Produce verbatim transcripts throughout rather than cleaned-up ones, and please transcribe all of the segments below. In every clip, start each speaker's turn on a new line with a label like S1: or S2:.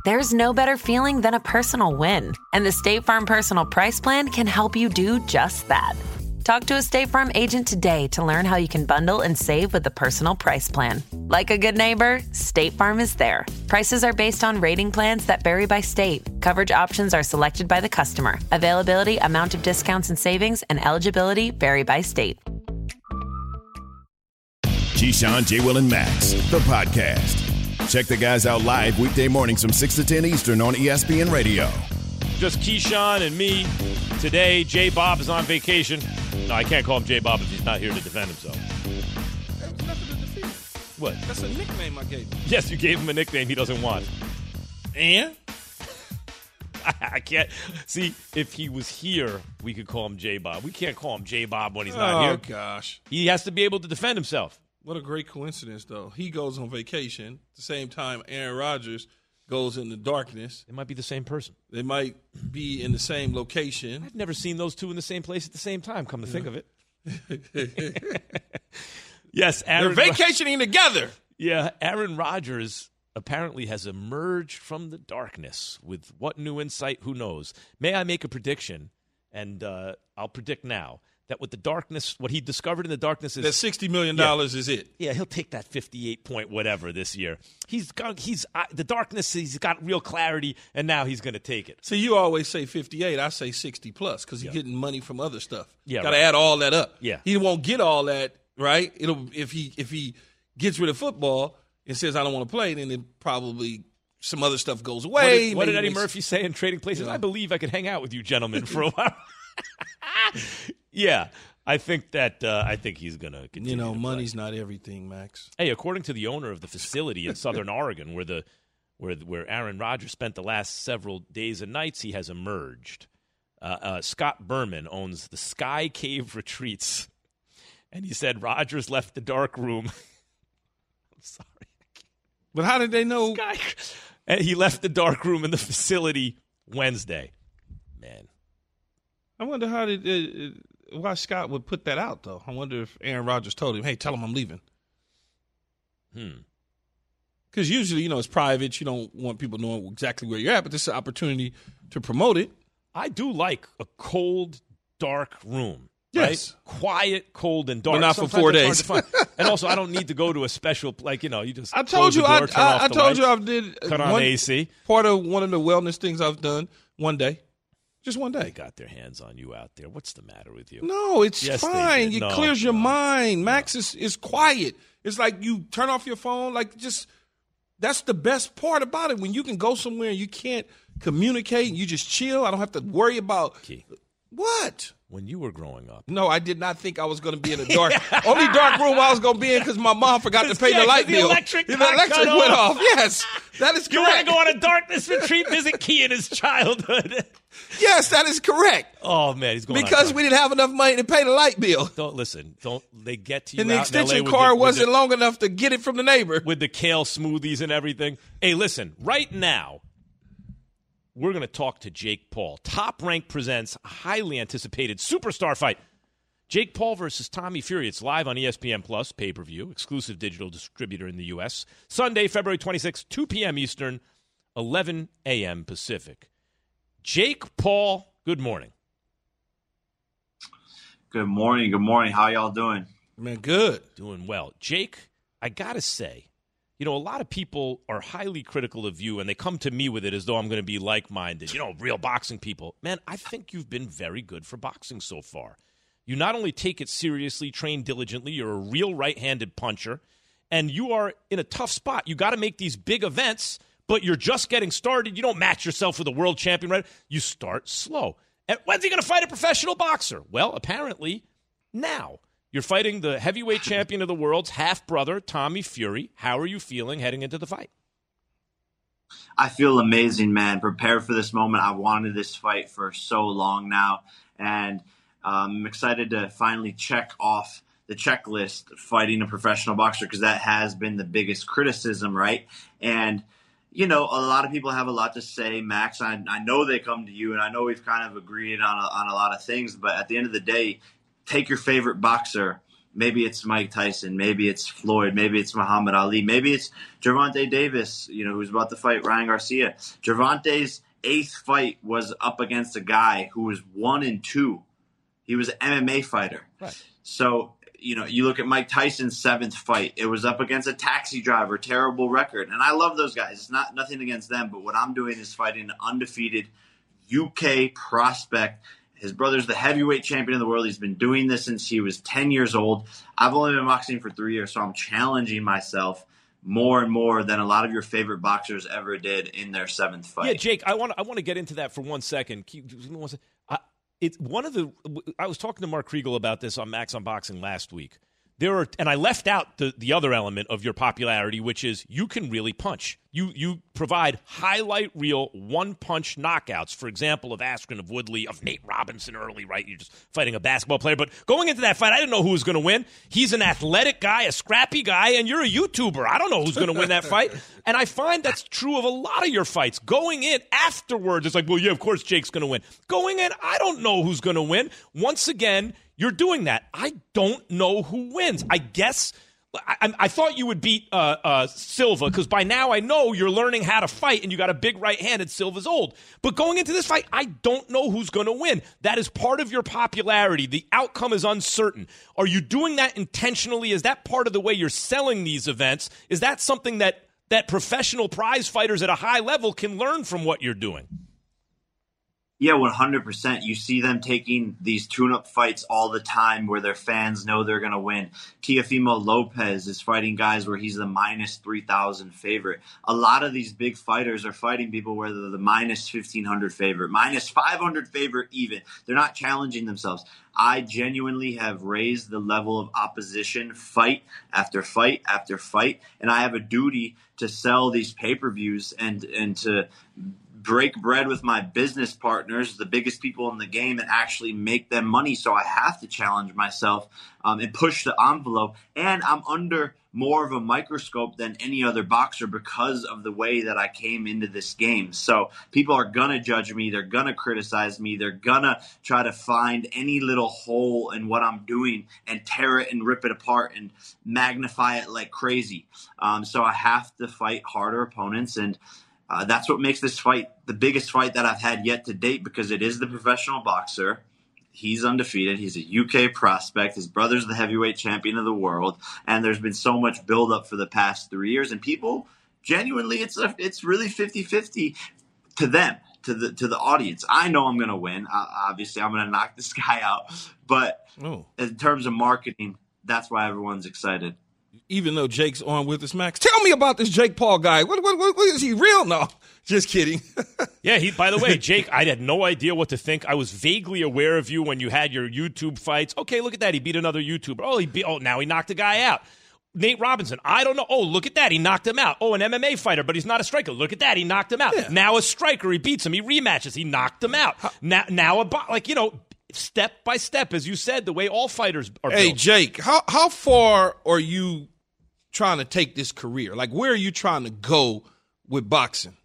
S1: There's no better feeling than a personal win. And the State Farm Personal Price Plan can help you do just that. Talk to a State Farm agent today to learn how you can bundle and save with the Personal Price Plan. Like a good neighbor, State Farm is there. Prices are based on rating plans that vary by state. Coverage options are selected by the customer. Availability, amount of discounts and savings, and eligibility vary by state.
S2: Keyshawn, J. Will, and Max, the podcast. Check the guys out live weekday mornings from six to ten Eastern on E S P N Radio.
S3: Just Keyshawn and me. Today, J-Bob is on vacation. No, I can't call him J-Bob if he's not here to defend himself.
S4: There's nothing to defend.
S3: What?
S4: That's a nickname I gave him.
S3: Yes, you gave him a nickname he doesn't want.
S4: And?
S3: I can't. See, if he was here, we could call him J-Bob. We can't call him J-Bob when he's not
S4: oh,
S3: here.
S4: Oh, gosh.
S3: He has to be able to defend himself.
S4: What a great coincidence, though. He goes on vacation at the same time Aaron Rodgers goes in the darkness.
S3: They might be the same person.
S4: They might be in the same location.
S3: I've never seen those two in the same place at the same time, come to think of it. Yes, Aaron.
S4: They're vacationing Rod- together.
S3: Yeah, Aaron Rodgers apparently has emerged from the darkness with what new insight, who knows. May I make a prediction? And uh, I'll predict now. That with the darkness, what he discovered in the darkness is
S4: that sixty million dollars
S3: yeah,
S4: is it.
S3: Yeah, he'll take that fifty-eight point whatever this year. He's got, he's uh, the darkness. He's got real clarity, and now he's going to take it.
S4: So you always say fifty-eight. I say sixty plus because he's
S3: yeah.
S4: getting money from other stuff.
S3: Yeah,
S4: got to
S3: right.
S4: add all that up.
S3: Yeah,
S4: he won't get all that right. It'll if he if he gets rid of football and says I don't want to play, then it probably some other stuff goes away.
S3: What did, what did Eddie
S4: makes,
S3: Murphy say in Trading Places?
S4: Yeah.
S3: I believe I could hang out with you gentlemen for a while. Yeah. I think that uh, I think he's going to continue.
S4: You know,
S3: to
S4: money's
S3: play.
S4: not everything, Max.
S3: Hey, according to the owner of the facility in Southern Oregon, where the where where Aaron Rodgers spent the last several days and nights, he has emerged. Uh, uh, Scott Berman owns the Sky Cave Retreats, and he said Rodgers left the dark room. I'm sorry,
S4: but how did they know?
S3: Sky, and he left the dark room in the facility Wednesday. Man,
S4: I wonder how did. Uh, Why Scott would put that out, though. I wonder if Aaron Rodgers told him, hey, tell him I'm leaving.
S3: Hmm.
S4: Because usually, you know, it's private. You don't want people knowing exactly where you're at, but this is an opportunity to promote it.
S3: I do like a cold, dark room.
S4: Yes.
S3: Right? Quiet, cold, and dark.
S4: But not
S3: Sometimes
S4: for four
S3: it's
S4: days.
S3: hard to find. And also, I don't need to go to a special, like, you know, you just
S4: I told
S3: close
S4: you,
S3: the door,
S4: I,
S3: turn
S4: I,
S3: off
S4: I
S3: the
S4: told
S3: lights,
S4: you I did.
S3: cut on
S4: one,
S3: A C.
S4: Part of one of the wellness things I've done one day. Just one day.
S3: They got their hands on you out there. What's the matter with you?
S4: No, it's
S3: yes,
S4: fine. It
S3: no,
S4: clears your
S3: no,
S4: mind.
S3: no.
S4: Max is, is quiet. It's like you turn off your phone. Like just that's the best part about it. When you can go somewhere and you can't communicate and you just chill. I don't have to worry about
S3: Key.
S4: What?
S3: When you were growing up.
S4: No, I did not think I was going to be in a dark. Only dark room I was going to be in because my mom forgot to pay
S3: yeah,
S4: the light
S3: the
S4: bill.
S3: Electric
S4: the
S3: got
S4: electric
S3: cut
S4: went
S3: off.
S4: off. Yes, that is
S3: You want to
S4: correct.
S3: go on a darkness retreat? Visit Key in his childhood.
S4: Yes, that is correct.
S3: Oh man, he's going
S4: because
S3: on
S4: we didn't have enough money to pay the light bill.
S3: Don't listen. Don't they get to you?
S4: And the
S3: out in L A
S4: extension
S3: with
S4: cord
S3: the, with
S4: wasn't
S3: the,
S4: long enough to get it from the neighbor.
S3: with the kale smoothies and everything. Hey, listen. Right now, we're going to talk to Jake Paul. Top Rank presents a highly anticipated superstar fight. Jake Paul versus Tommy Fury. It's live on E S P N Plus, pay-per-view, exclusive digital distributor in the U S. Sunday, February twenty-sixth, two p.m. Eastern, eleven a.m. Pacific. Jake Paul, good morning.
S5: Good morning. Good morning. How y'all doing?
S4: Man, good.
S3: Doing well. Jake, I got to say, you know, a lot of people are highly critical of you, and they come to me with it as though I'm going to be like-minded, you know, real boxing people. Man, I think you've been very good for boxing so far. You not only take it seriously, train diligently, you're a real right-handed puncher, and you are in a tough spot. You got to make these big events, but you're just getting started. You don't match yourself with a world champion, right? You start slow. And when's he going to fight a professional boxer? Well, apparently now. You're fighting the heavyweight champion of the world's half-brother, Tommy Fury. How are you feeling heading into the fight?
S5: I feel amazing, man. Prepared for this moment. I wanted this fight for so long now, and um, I'm excited to finally check off the checklist fighting a professional boxer, because that has been the biggest criticism, right? And, you know, a lot of people have a lot to say, Max. I, I know they come to you, and I know we've kind of agreed on a, on a lot of things, but at the end of the day, take your favorite boxer Maybe it's Mike Tyson. Maybe it's Floyd. Maybe it's Muhammad Ali. Maybe it's Gervonta Davis, you know, who's about to fight Ryan Garcia. Gervonta's eighth fight was up against a guy who was one and two. He was an M M A fighter.
S3: Right.
S5: So, you know, you look at Mike Tyson's seventh fight. It was up against a taxi driver, terrible record. And I love those guys. It's not nothing against them. But what I'm doing is fighting an undefeated U K prospect. His brother's the heavyweight champion of the world. He's been doing this since he was ten years old. I've only been boxing for three years, so I'm challenging myself more and more than a lot of your favorite boxers ever did in their seventh fight.
S3: Yeah, Jake, I want I want to get into that for one second. I, it's one of the. I was talking to Mark Kriegel about this on Max Unboxing last week. There are, and I left out the, the other element of your popularity, which is you can really punch. You you provide highlight reel one-punch knockouts, for example, of Askren, of Woodley, of Nate Robinson early, right? You're just fighting a basketball player. But going into that fight, I didn't know who was going to win. He's an athletic guy, a scrappy guy, and you're a YouTuber. I don't know who's going to win that fight. And I find that's true of a lot of your fights. Going in afterwards, it's like, well, yeah, of course Jake's going to win. Going in, I don't know who's going to win. Once again, you're doing that. I don't know who wins. I guess I, I thought you would beat uh, uh, Silva because by now I know you're learning how to fight and you got a big right hand and Silva's old. But going into this fight, I don't know who's going to win. That is part of your popularity. The outcome is uncertain. Are you doing that intentionally? Is that part of the way you're selling these events? Is that something that, that professional prize fighters at a high level can learn from what you're doing?
S5: Yeah, one hundred percent. You see them taking these tune-up fights all the time where their fans know they're going to win. Teofimo Lopez is fighting guys where he's the minus three thousand favorite. A lot of these big fighters are fighting people where they're the minus fifteen hundred favorite, minus five hundred favorite even. They're not challenging themselves. I genuinely have raised the level of opposition fight after fight after fight, and I have a duty to sell these pay-per-views and, and to break bread with my business partners, the biggest people in the game, and actually make them money. So I have to challenge myself um, and push the envelope. And I'm under more of a microscope than any other boxer because of the way that I came into this game. So people are going to judge me. They're going to criticize me. They're going to try to find any little hole in what I'm doing and tear it and rip it apart and magnify it like crazy. Um, so I have to fight harder opponents, and Uh, that's what makes this fight the biggest fight that I've had yet to date, because it is the professional boxer. He's undefeated. He's a U K prospect. His brother's the heavyweight champion of the world. And there's been so much buildup for the past three years. And people, genuinely, it's a, it's really fifty-fifty to them, to the to the audience. I know I'm going to win. Uh, obviously, I'm going to knock this guy out. But Ooh. in terms of marketing, that's why everyone's excited.
S4: Even though Jake's on with us, Max, tell me about this Jake Paul guy. What, what, what, what is he real? No, just kidding.
S3: Yeah, he. By the way, Jake, I had no idea what to think. I was vaguely aware of you when you had your YouTube fights. Okay, look at that. He beat another YouTuber. Oh, he beat. Oh, now he knocked a guy out. Nate Robinson. I don't know. Oh, look at that. He knocked him out. Oh, an M M A fighter, but he's not a striker. Look at that. He knocked him out. Yeah. Now a striker. He beats him. He rematches. He knocked him out. How? Now, now a like you know. Step by step, as you said, the way all fighters are
S4: Hey,
S3: built.
S4: Jake, how how far are you trying to take this career? Like, where are you trying to go with boxing?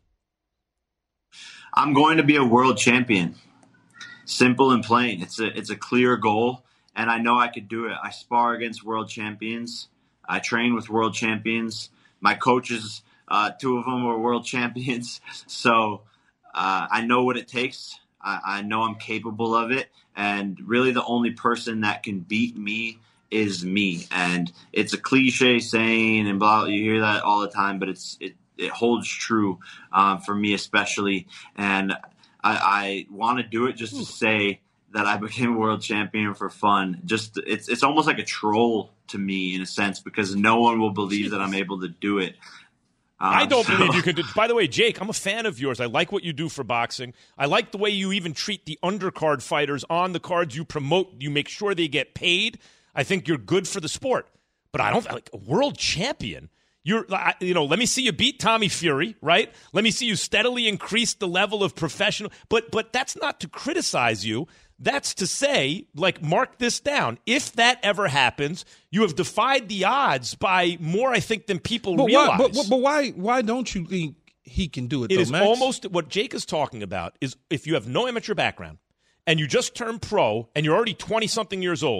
S5: I'm going to be a world champion. Simple and plain. It's a it's a clear goal, and I know I could do it. I spar against world champions. I train with world champions. My coaches, uh, two of them are world champions. So uh, I know what it takes. I, I know I'm capable of it. And really the only person that can beat me is me. And it's a cliche saying and blah, you hear that all the time, but it's it, it holds true um, for me especially. And I, I want to do it just to say that I became a world champion for fun. Just it's it's almost like a troll to me in a sense, because no one will believe that I'm able to do it. Um,
S3: I don't
S5: so.
S3: believe you can do. By the way, Jake, I'm a fan of yours. I like what you do for boxing. I like the way you even treat the undercard fighters on the cards you promote. You make sure they get paid. I think you're good for the sport. But I don't like a world champion. You're, you know, let me see you beat Tommy Fury, right? Let me see you steadily increase the level of professional. But but that's not to criticize you. That's to say, like, mark this down. If that ever happens, you have defied the odds by more, I think, than people
S4: but
S3: realize.
S4: Why, but, but, but why why don't you think he can do it,
S3: it
S4: though,
S3: is
S4: Max?
S3: almost what Jake is talking about is if you have no amateur background and you just turned pro and you're already twenty-something years old,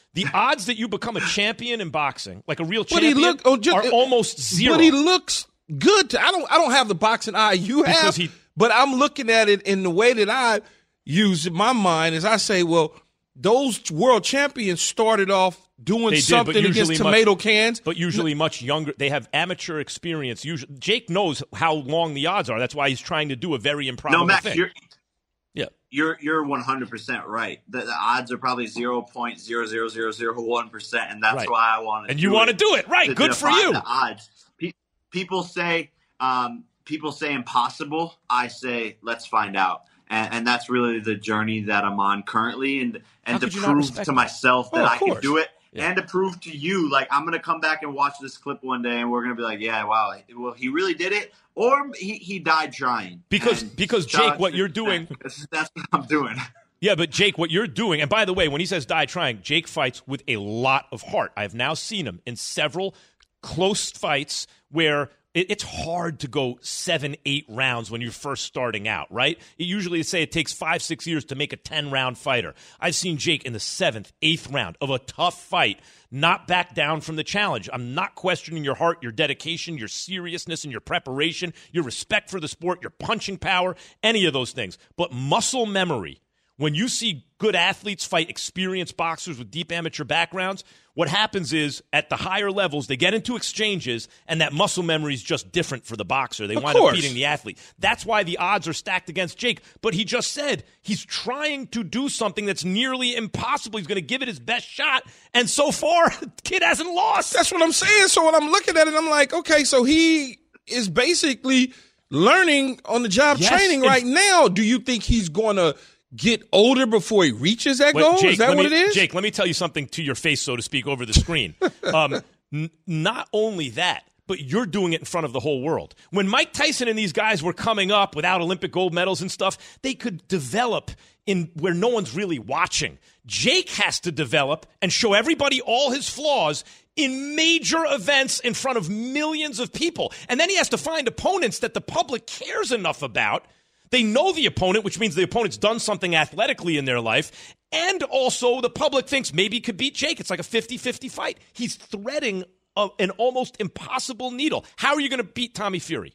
S3: The odds that you become a champion in boxing, like a real
S4: But he
S3: champion,
S4: look- oh, just-
S3: are almost zero.
S4: But he looks good. To, I don't. I don't have the boxing eye you have.
S3: Because he-
S4: but I'm looking at it in the way that I use in my mind. Is I say, well, those world champions started off doing
S3: They did,
S4: something
S3: but usually
S4: against
S3: much-
S4: tomato cans.
S3: But usually much younger. They have amateur experience. Usually, Jake knows how long the odds are. That's why he's trying to do a very improbable
S5: No, Max,
S3: thing.
S5: you're
S3: yeah.
S5: you're you're one hundred percent right. The, the odds are probably zero point zero zero zero zero one percent, and that's
S3: Right.
S5: why I want to.
S3: And you want to do it, right?
S5: to
S3: Good for
S5: defy
S3: you.
S5: The odds. Pe- people say um, people say impossible. I say let's find out. And, and that's really the journey that I'm on currently, and
S3: How
S5: and to
S3: could you not
S5: prove
S3: respect
S5: to
S3: that?
S5: myself that
S4: Oh, of
S5: I can
S4: course.
S5: do it,
S3: Yeah.
S5: and to prove to you, like I'm gonna come back and watch this clip one day, and we're gonna be like, yeah, wow, well he really did it, or he, he died trying.
S3: Because-
S5: And
S3: because,
S5: shout
S3: Jake,
S5: out
S3: what
S5: to-
S3: you're doing-
S5: that's, that's what I'm doing.
S3: Yeah, but Jake, what you're doing, and by the way, when he says die trying, Jake fights with a lot of heart. I've now seen him in several close fights where it, it's hard to go seven, eight rounds when you're first starting out, right? It usually say it takes five, six years to make a ten-round fighter. I've seen Jake in the seventh, eighth round of a tough fight not back down from the challenge. I'm not questioning your heart, your dedication, your seriousness, and your preparation, your respect for the sport, your punching power, any of those things. But muscle memory, when you see good athletes fight experienced boxers with deep amateur backgrounds, what happens is at the higher levels, they get into exchanges, and that muscle memory is just different for the boxer. They
S4: Of
S3: wind up
S4: course.
S3: beating the athlete. That's why the odds are stacked against Jake. But he just said he's trying to do something that's nearly impossible. He's going to give it his best shot, and so far, the kid hasn't lost.
S4: That's what I'm saying. So when I'm looking at it, I'm like, okay, so he is basically learning on the job
S3: Yes,
S4: training
S3: and-
S4: right now. Do you think he's going to get older before he reaches that
S3: Wait,
S4: goal?
S3: Jake,
S4: is that
S3: let
S4: what
S3: me-
S4: it is?
S3: Jake, let me tell you something to your face, so to speak, over the screen. um, n- not only that, but you're doing it in front of the whole world. When Mike Tyson and these guys were coming up without Olympic gold medals and stuff, they could develop in where no one's really watching. Jake has to develop and show everybody all his flaws in major events in front of millions of people. And then he has to find opponents that the public cares enough about. They know the opponent, which means the opponent's done something athletically in their life. And also the public thinks maybe he could beat Jake. It's like a fifty-fifty fight. He's threading a, an almost impossible needle. How are you going to beat Tommy Fury?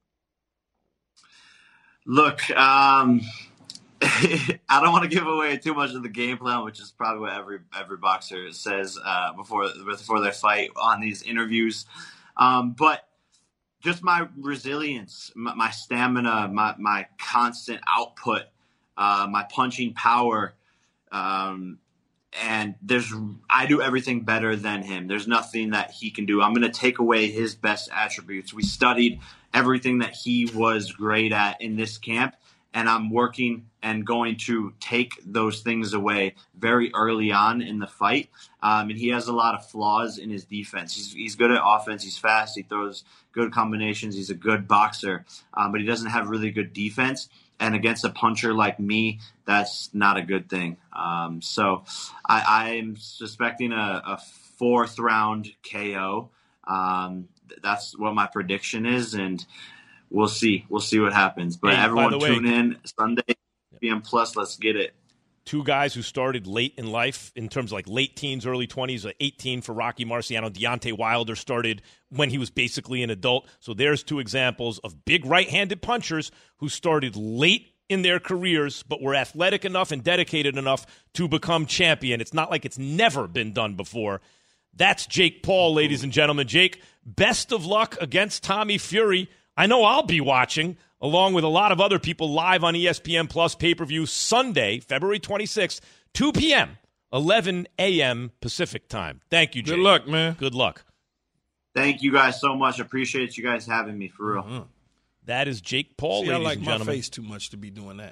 S5: Look, um, I don't want to give away too much of the game plan, which is probably what every every boxer says uh, before before their fight on these interviews. Um, but just my resilience, my, my stamina, my, my constant output, uh, my punching power, um, and there's I do everything better than him. There's nothing that he can do. I'm going to take away his best attributes. We studied everything that he was great at in this camp, and I'm working and going to take those things away very early on in the fight. Um, and he has a lot of flaws in his defense. He's, he's good at offense. He's fast. He throws good combinations. He's a good boxer, um, but he doesn't have really good defense. And against a puncher like me, that's not a good thing. Um, so I, I'm suspecting a, a fourth round K O. Um, that's what my prediction is, and we'll see. We'll see what happens. But
S3: Hey, by
S5: everyone
S3: the way-
S5: tune in Sunday, E S P N Plus. Let's get it.
S3: Two guys who started late in life in terms of like late teens, early twenties, uh, eighteen for Rocky Marciano. Deontay Wilder started when he was basically an adult. So there's two examples of big right-handed punchers who started late in their careers but were athletic enough and dedicated enough to become champion. It's not like it's never been done before. That's Jake Paul, ladies and gentlemen. Jake, best of luck against Tommy Fury. I know I'll be watching, along with a lot of other people, live on E S P N Plus pay-per-view Sunday, February twenty-sixth, two p.m., eleven a.m. Pacific time. Thank you, Jake.
S4: Good luck, man.
S3: Good luck.
S5: Thank you guys so much. Appreciate you guys having me, for real.
S4: Mm-hmm.
S3: That is Jake Paul,
S4: See, I
S3: ladies
S4: like
S3: and
S4: my
S3: gentlemen.
S4: face too much to be doing that.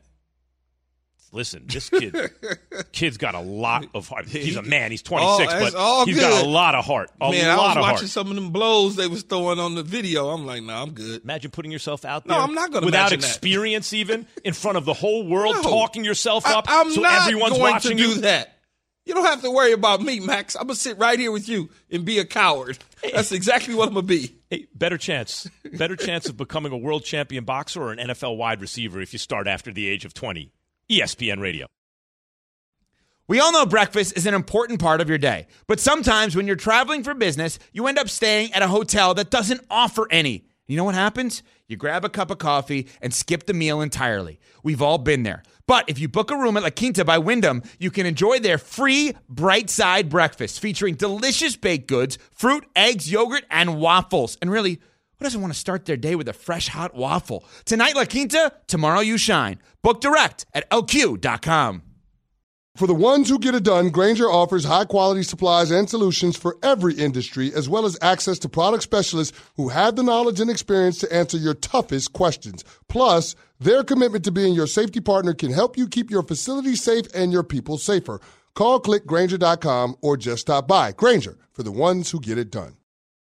S3: Listen, this kid, kid's got a lot of heart. He's a man. He's
S4: Oh,
S3: twenty-six,
S4: that's
S3: but
S4: all
S3: he's got
S4: good.
S3: a lot of heart. A
S4: Man, I
S3: lot
S4: was
S3: of
S4: watching
S3: heart.
S4: some of them blows they was throwing on the video. I'm like, nah, I'm good.
S3: Imagine putting yourself out
S4: No,
S3: there
S4: I'm not gonna
S3: without
S4: imagine that.
S3: experience, even in front of the whole world,
S4: No.
S3: talking yourself
S4: I,
S3: up
S4: I'm
S3: so
S4: not
S3: everyone's
S4: going
S3: watching
S4: to do
S3: you.
S4: that. You don't have to worry about me, Max. I'm gonna sit right here with you and be a coward. That's exactly what I'm gonna be.
S3: Hey, better chance, better chance of becoming a world champion boxer or an N F L wide receiver if you start after the age of twenty. E S P N Radio.
S6: We all know breakfast is an important part of your day, but sometimes when you're traveling for business, you end up staying at a hotel that doesn't offer any. You know what happens? You grab a cup of coffee and skip the meal entirely. We've all been there. But if you book a room at La Quinta by Wyndham, you can enjoy their free Bright Side breakfast featuring delicious baked goods, fruit, eggs, yogurt, and waffles. And really, who doesn't want to start their day with a fresh, hot waffle? Tonight, La Quinta, tomorrow you shine. Book direct at L Q dot com.
S7: For the ones who get it done, Grainger offers high-quality supplies and solutions for every industry, as well as access to product specialists who have the knowledge and experience to answer your toughest questions. Plus, their commitment to being your safety partner can help you keep your facility safe and your people safer. Call, click Grainger dot com, or just stop by. Grainger, for the ones who get it done.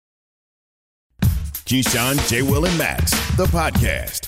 S2: Keyshawn, J. Will, and Max, the podcast.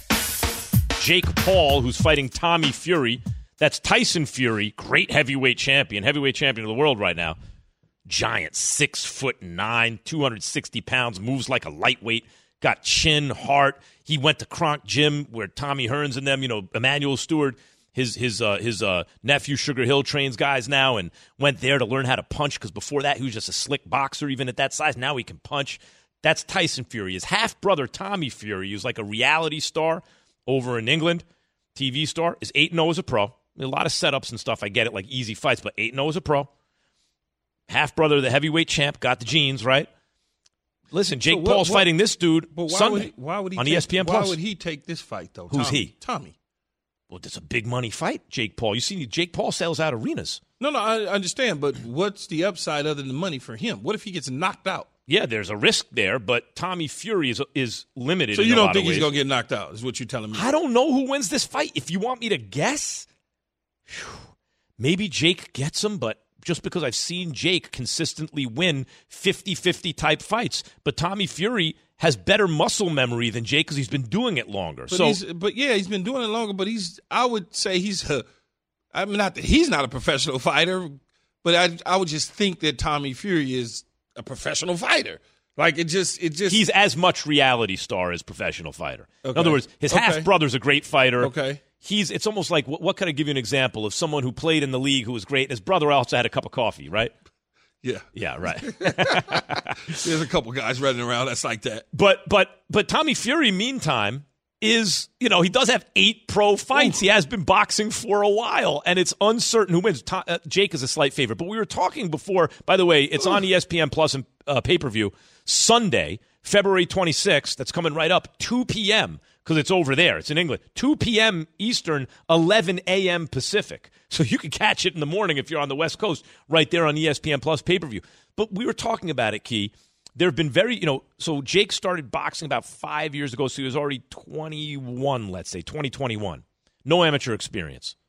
S3: Jake Paul, who's fighting Tommy Fury. That's Tyson Fury, great heavyweight champion, heavyweight champion of the world right now. Giant, six foot nine, two hundred sixty pounds, moves like a lightweight, got chin, heart. He went to Kronk Gym where Tommy Hearns and them, you know, Emmanuel Stewart, his his uh, his uh, nephew Sugar Hill trains guys now, and went there to learn how to punch because before that he was just a slick boxer even at that size. Now he can punch. That's Tyson Fury. His half-brother Tommy Fury, who's like a reality star over in England, T V star, is eight and oh as a pro. A lot of setups and stuff. I get it, like easy fights, but eight and oh as a pro. Half-brother of the heavyweight champ, got the genes, right? Listen, Jake so what, Paul's what, fighting this dude
S4: but why
S3: Sunday
S4: would he, why would he
S3: on
S4: take,
S3: E S P N
S4: Why
S3: Plus.
S4: would he take this fight, though?
S3: Who's
S4: Tommy,
S3: he?
S4: Tommy.
S3: Well, it's a big money fight, Jake Paul. You see, Jake Paul sells out arenas.
S4: No, no, I understand, but what's the upside other than the money for him? What if he gets knocked out?
S3: Yeah, there's a risk there, but Tommy Fury is is limited.
S4: So
S3: in
S4: you
S3: a
S4: don't
S3: lot
S4: think
S3: of
S4: he's
S3: ways.
S4: going to get knocked out, is what you're telling me?
S3: I don't know who wins this fight. If you want me to guess, whew, maybe Jake gets him, but just because I've seen Jake consistently win fifty-fifty type fights. But Tommy Fury has better muscle memory than Jake because he's been doing it longer.
S4: But,
S3: so,
S4: he's, but yeah, he's been doing it longer, but he's, I would say he's, a, I mean, not that he's not a professional fighter, but I, I would just think that Tommy Fury is a professional fighter. Like, it just, it just.
S3: He's as much reality star as professional fighter.
S4: Okay.
S3: In other words, his
S4: okay.
S3: half-brother's a great fighter.
S4: Okay.
S3: He's, it's almost like, what, what can I give you an example of someone who played in the league who was great? His brother also had a cup of coffee, right?
S4: Yeah.
S3: Yeah, right.
S4: There's a couple guys running around that's like that.
S3: But but but Tommy Fury, meantime, is, you know, he does have eight pro fights. Ooh. He has been boxing for a while, and it's uncertain who wins. To, uh, Jake is a slight favorite. But we were talking before, by the way, it's Ooh. on E S P N Plus and uh, pay-per-view Sunday, February twenty-sixth. That's coming right up, two p.m., because it's over there. It's in England. two p.m. Eastern, eleven a.m. Pacific. So you can catch it in the morning if you're on the West Coast, right there on E S P N Plus pay-per-view. But we were talking about it, Key. There have been very, you know, so Jake started boxing about five years ago, so he was already twenty-one, let's say, twenty twenty-one. No amateur experience.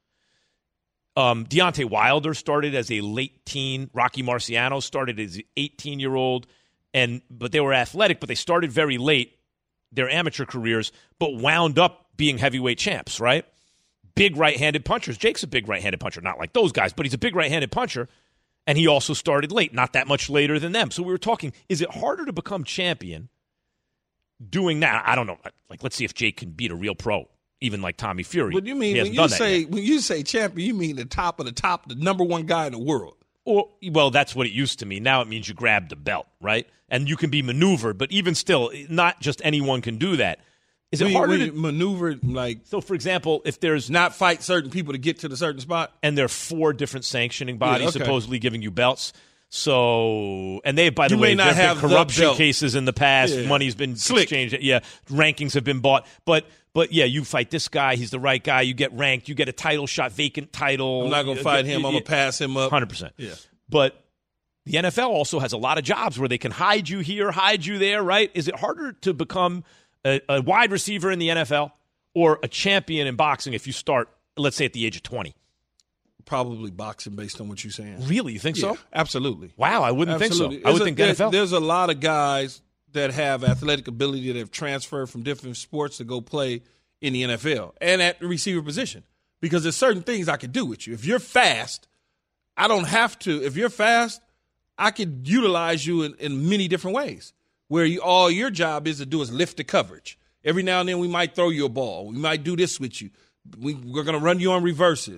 S3: Um, Deontay Wilder started as a late teen. Rocky Marciano started as an eighteen-year-old, and but they were athletic, but they started very late, their amateur careers, but wound up being heavyweight champs, right? Big right-handed punchers. Jake's a big right-handed puncher, not like those guys, but he's a big right-handed puncher. And he also started late, not that much later than them. So we were talking, is it harder to become champion doing that? I don't know. Like, let's see if Jake can beat a real pro, even like Tommy Fury.
S4: What do you mean when you say when you say champion, you mean the top of the top, the number one guy in the world?
S3: Or, well, that's what it used to mean. Now it means you grab the belt, right? And you can be maneuvered, but even still, not just anyone can do that. Is it
S4: when
S3: harder
S4: you, when
S3: to
S4: you maneuver, like,
S3: so for example, if there's
S4: not fight certain people to get to the certain spot,
S3: and there are four different sanctioning bodies
S4: yeah, okay.
S3: supposedly giving you belts. So, and they, by the
S4: you
S3: way,
S4: there
S3: have been corruption
S4: the
S3: cases in the past.
S4: Yeah.
S3: Money's been
S4: Slick.
S3: exchanged. Yeah, rankings have been bought. But, but yeah, you fight this guy. He's the right guy. You get ranked. You get a title shot, vacant title.
S4: I'm not gonna fight him. I'm gonna pass him up.
S3: one hundred percent.
S4: Yeah,
S3: but. The N F L also has a lot of jobs where they can hide you here, hide you there, right? Is it harder to become a, a wide receiver in the N F L or a champion in boxing if you start, let's say, at the age of twenty?
S4: Probably boxing based on what you're saying.
S3: Really? You think
S4: yeah,
S3: so?
S4: Absolutely.
S3: Wow, I wouldn't
S4: absolutely.
S3: think so. I would
S4: a,
S3: think
S4: there,
S3: N F L.
S4: There's a lot of guys that have athletic ability that have transferred from different sports to go play in the N F L and at the receiver position because there's certain things I could do with you. If you're fast, I don't have to. If you're fast, I could utilize you in, in many different ways where you, all your job is to do is lift the coverage. Every now and then we might throw you a ball. We might do this with you. We, we're going to run you on reverses.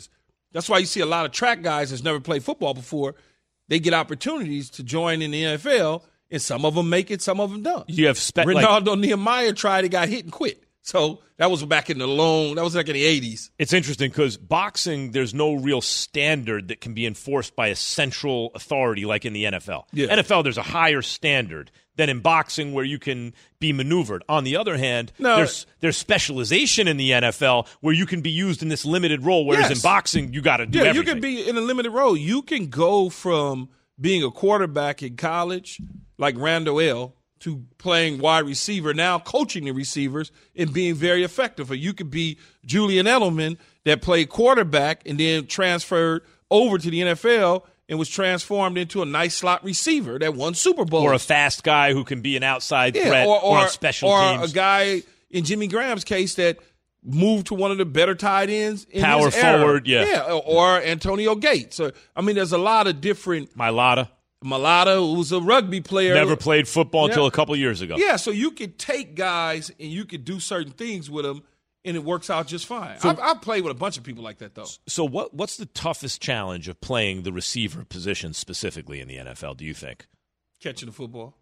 S4: That's why you see a lot of track guys that's never played football before. They get opportunities to join in the N F L, and some of them make it, some of them don't.
S3: You have spe-
S4: Ronaldo
S3: like,
S4: Nehemiah tried it, got hit and quit. So that was back in the long, that was like in the eighties.
S3: It's interesting because boxing, there's no real standard that can be enforced by a central authority like in the N F L.
S4: Yeah.
S3: N F L, there's a higher standard than in boxing where you can be maneuvered. On the other hand,
S4: no.
S3: there's there's specialization in the N F L where you can be used in this limited role, whereas
S4: Yes.
S3: in boxing, you got to do
S4: yeah,
S3: everything.
S4: you can be in a limited role. You can go from being a quarterback in college, like Randall L., to playing wide receiver, now coaching the receivers and being very effective. Or you could be Julian Edelman that played quarterback and then transferred over to the N F L and was transformed into a nice slot receiver that won Super Bowl.
S3: Or a fast guy who can be an outside
S4: yeah,
S3: threat
S4: or,
S3: or,
S4: or
S3: on special
S4: or
S3: teams.
S4: a guy in Jimmy Graham's case that moved to one of the better tight ends in
S3: Power
S4: his era.
S3: forward, yeah.
S4: Yeah, or, or Antonio Gates. So, I mean, there's a lot of different.
S3: Mailata.
S4: Malata, who's a rugby player.
S3: Never played football
S4: Yeah.
S3: until a couple years ago.
S4: Yeah, so you could take guys and you could do certain things with them, and it works out just fine.
S3: So-
S4: I've, I've played with a bunch of people like that, though.
S3: So what what's the toughest challenge of playing the receiver position specifically in the N F L, do you think?
S4: Catching the football.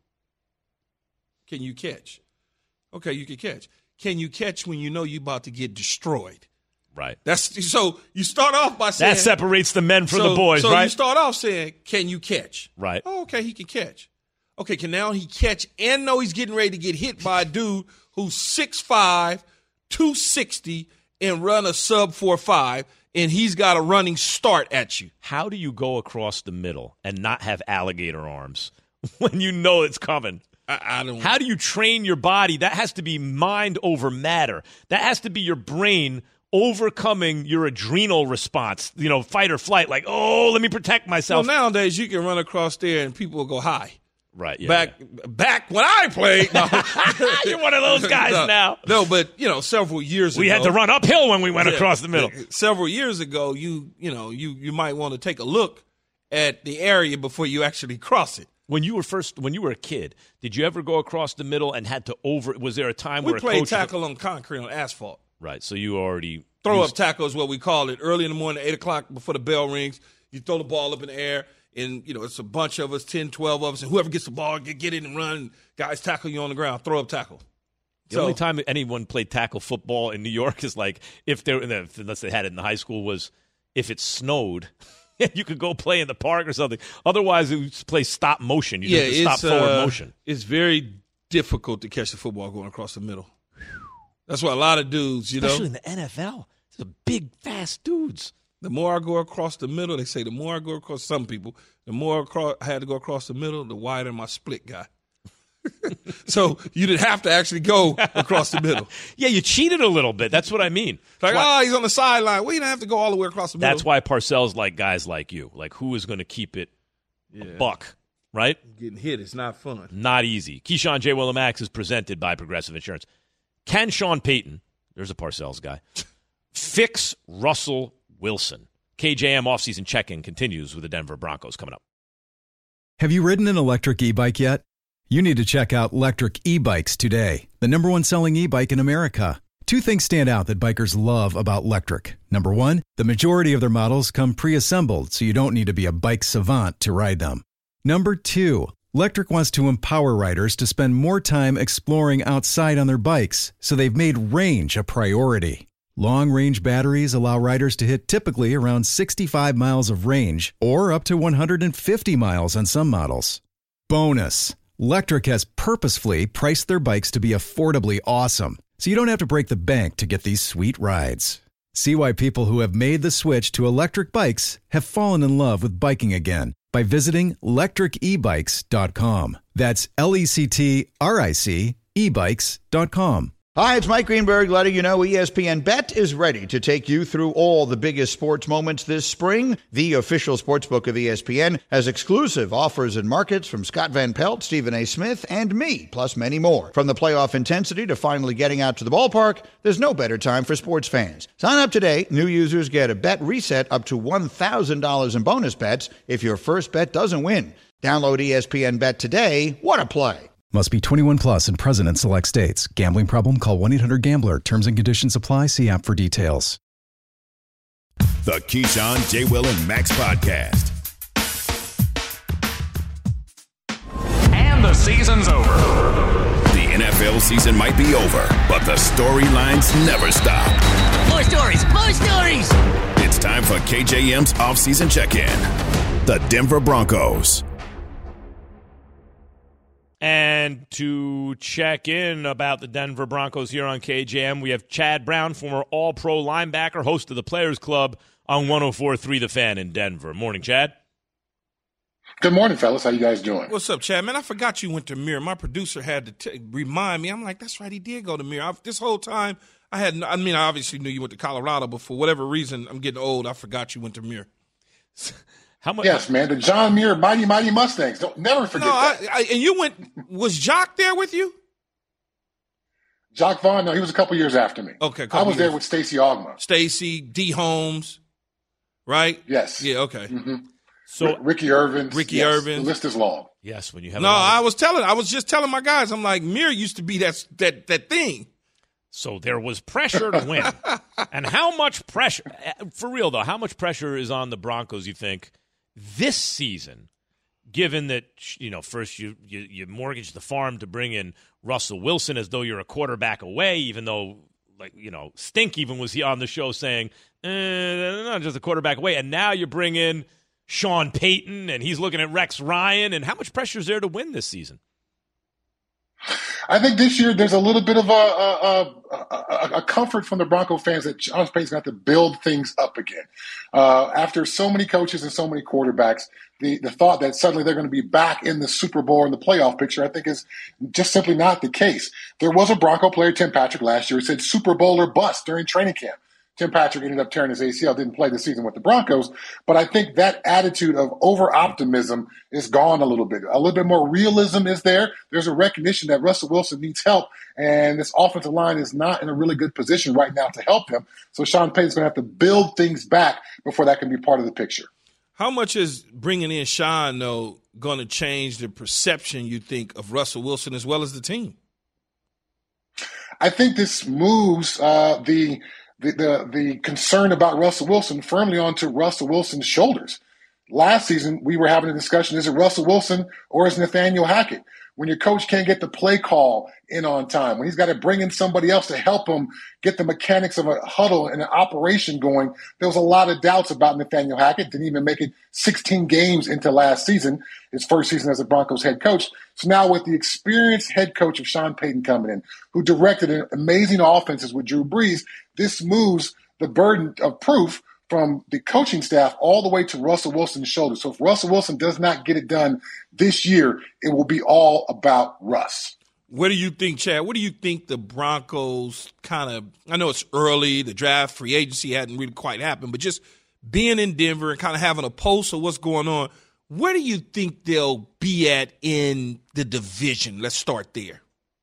S4: Can you catch? Okay, you can catch. Can you catch when you know you're about to get destroyed?
S3: Right.
S4: That's so you start off by saying
S3: That separates the men from
S4: so,
S3: the boys,
S4: so
S3: right?
S4: you start off saying, "Can you catch?"
S3: Right.
S4: Oh, okay, he can catch. Okay, can now he catch and know he's getting ready to get hit by a dude who's six five, two sixty, and run a sub four five, and he's got a running start at you.
S3: How do you go across the middle and not have alligator arms when you know it's coming?
S4: I, I don't.
S3: How do you train your body? That has to be mind over matter. That has to be your brain overcoming your adrenal response, you know, fight or flight, like, oh, let me protect
S4: Well,
S3: myself.
S4: nowadays you can run across there and people will go hi.
S3: Right, yeah.
S4: back back when I played. No.
S3: You're one of those guys
S4: no,
S3: now.
S4: No, but you know, several years
S3: We
S4: ago,
S3: had to run uphill when we went
S4: Yeah.
S3: across the middle.
S4: Several years ago, you you know, you you might want to take a look at the area before you actually cross it.
S3: When you were first, when you were a kid, did you ever go across the middle and had to over? Was there a time
S4: We
S3: where a
S4: played
S3: coach?
S4: tackle on concrete on asphalt.
S3: Right, so you already
S4: Throw
S3: used-
S4: up tackle is what we call it. Early in the morning, eight o'clock before the bell rings, you throw the ball up in the air, and you know it's a bunch of us, ten, twelve of us, and whoever gets the ball, get, get in and run. Guys tackle you on the ground, throw up tackle.
S3: The
S4: So-
S3: only time anyone played tackle football in New York is like if they unless they had it in the high school was if it snowed. You could go play in the park or something. Otherwise, it was play stop motion. You
S4: yeah,
S3: have to stop
S4: it's
S3: forward
S4: uh,
S3: motion.
S4: It's very difficult to catch the football going across the middle. That's why a lot of dudes, you
S3: Especially
S4: know,
S3: in the N F L. It's a big, fast dudes.
S4: the more I go across the middle, they say the more I go across, some people, the more across, I had to go across the middle, the wider my split got. So you didn't have to actually go across the middle.
S3: Yeah, you cheated a little bit. That's what I mean.
S4: Like,
S3: That's why,
S4: oh, he's on the sideline. We didn't have to go all the way across the middle.
S3: that's why Parcells like guys like you. Like, who is going to keep it a buck, right?
S4: Getting hit is not fun.
S3: Not easy. Keyshawn J. Willimax is presented by Progressive Insurance. Can Sean Payton, there's a Parcells guy, fix Russell Wilson? K J M offseason check-in continues with the Denver Broncos coming up.
S8: Have you ridden an electric e-bike yet? You need to check out Lectric E-Bikes today, the number one selling e-bike in America. Two things stand out that bikers love about Lectric. Number one, the majority of their models come pre-assembled, so you don't need to be a bike savant to ride them. Number two, Lectric wants to empower riders to spend more time exploring outside on their bikes, so they've made range a priority. Long-range batteries allow riders to hit typically around sixty-five miles of range, or up to one hundred fifty miles on some models. Bonus! Lectric has purposefully priced their bikes to be affordably awesome, so you don't have to break the bank to get these sweet rides. See why people who have made the switch to electric bikes have fallen in love with biking again by visiting lectric e bikes dot com. That's L E C T R I C e bikes dot com.
S9: Hi, it's Mike Greenberg letting you know E S P N Bet is ready to take you through all the biggest sports moments this spring. The official sportsbook of E S P N has exclusive offers and markets from Scott Van Pelt, Stephen A. Smith, and me, plus many more. From the playoff intensity to finally getting out to the ballpark, there's no better time for sports fans. Sign up today. New users get a bet reset up to one thousand dollars in bonus bets if your first bet doesn't win. Download E S P N Bet today. What a play.
S8: Must be twenty-one plus and present in select states. Gambling problem? Call one eight hundred gambler. Terms and conditions apply. See app for details.
S2: The Keyshawn, J. Will, and Max Podcast.
S10: And the season's over.
S2: The N F L season might be over, but the storylines never stop.
S11: More stories, more stories!
S2: It's time for K J M's off-season check-in. The Denver Broncos.
S3: And to check in about the Denver Broncos here on K J M, we have Chad Brown, former All-Pro linebacker, host of the Players Club on one oh four point three The Fan in Denver. Morning, Chad.
S12: Good morning, fellas. How you guys doing?
S4: What's up, Chad? Man, I forgot you went to Mirror. My producer had to t- remind me. I'm like, that's right, he did go to Mirror. I, this whole time, I had. I mean, I obviously knew you went to Colorado, but for whatever reason, I'm getting old. I forgot you went to Mirror.
S3: How much?
S12: Yes, man. The John Muir Mighty Mighty Mustangs. Don't never forget
S4: no,
S12: that.
S4: I, I, and you went. Was Jock there with you?
S12: Jock Vaughn? No, he was a couple years after me.
S4: Okay,
S12: I was
S4: years.
S12: there with Stacey Ogma.
S4: Stacey, D. Holmes, right?
S12: Yes.
S4: Yeah. Okay.
S12: Mm-hmm.
S3: So
S12: R- Ricky Irvin.
S4: Ricky
S12: yes,
S4: Irvin.
S12: The list is long.
S3: Yes, when you have.
S4: No,
S3: a lot of-
S4: I was telling. I was just telling my guys. I'm like, Mirror used to be that that that thing.
S3: So there was pressure to win. And how much pressure, for real though, how much pressure is on the Broncos, you think, this season, given that, you know, first you, you, you mortgage the farm to bring in Russell Wilson as though you're a quarterback away, even though, like, you know, Stink even was on the show saying, eh, not just a quarterback away. And now you bring in Sean Payton and he's looking at Rex Ryan. And how much pressure is there to win this season?
S12: I think this year there's a little bit of a, a, a, a comfort from the Bronco fans that Sean Payton's got to build things up again. Uh, after so many coaches and so many quarterbacks, the, the thought that suddenly they're going to be back in the Super Bowl and the playoff picture, I think is just simply not the case. There was a Bronco player, Tim Patrick, last year who said Super Bowl or bust during training camp. Tim Patrick ended up tearing his A C L, didn't play the season with the Broncos. But I think that attitude of over-optimism is gone a little bit. A little bit more realism is there. There's a recognition that Russell Wilson needs help, and this offensive line is not in a really good position right now to help him. So Sean Payton's going to have to build things back before that can be part of the picture.
S4: How much is bringing in Sean, though, going to change the perception, you think, of Russell Wilson as well as the team?
S12: I think this moves uh, the – The, the the concern about Russell Wilson firmly onto Russell Wilson's shoulders. Last season, we were having a discussion, is it Russell Wilson or is Nathaniel Hackett? When your coach can't get the play call in on time, when he's got to bring in somebody else to help him get the mechanics of a huddle and an operation going, there was a lot of doubts about Nathaniel Hackett. Didn't even make it sixteen games into last season, his first season as a Broncos head coach. So now with the experienced head coach of Sean Payton coming in, who directed amazing offenses with Drew Brees, this moves the burden of proof from the coaching staff all the way to Russell Wilson's shoulders. So if Russell Wilson does not get it done this year, it will be all about Russ.
S4: What do you think, Chad? What do you think the Broncos kind of – I know it's early, the draft, free agency hadn't really quite happened, but just being in Denver and kind of having a pulse of what's going on, where do you think they'll be at in the division? Let's start there.